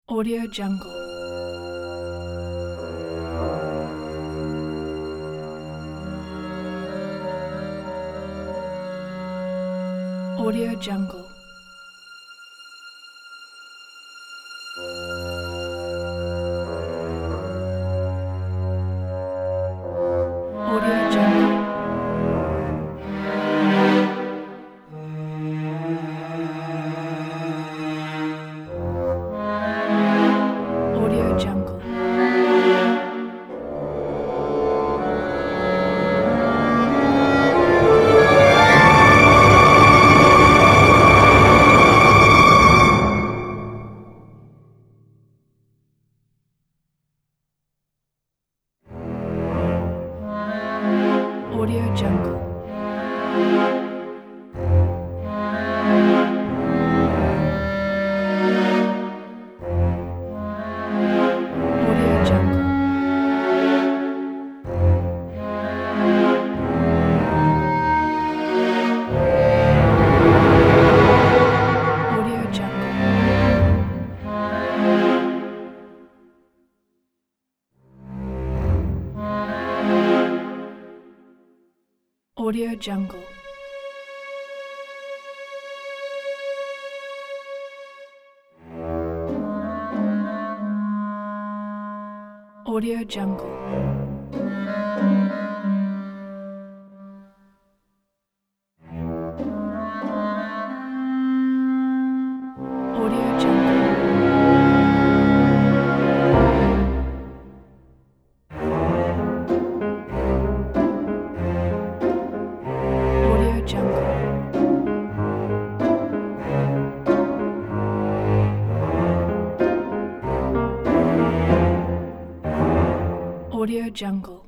Audio Jungle. Audio Jungle. Audio Jungle. Audio Jungle. Audio Jungle. Audio Jungle. Audio Jungle. Audio Jungle. Audio Jungle. Audio Jungle. Audio Jungle. Audio Jungle.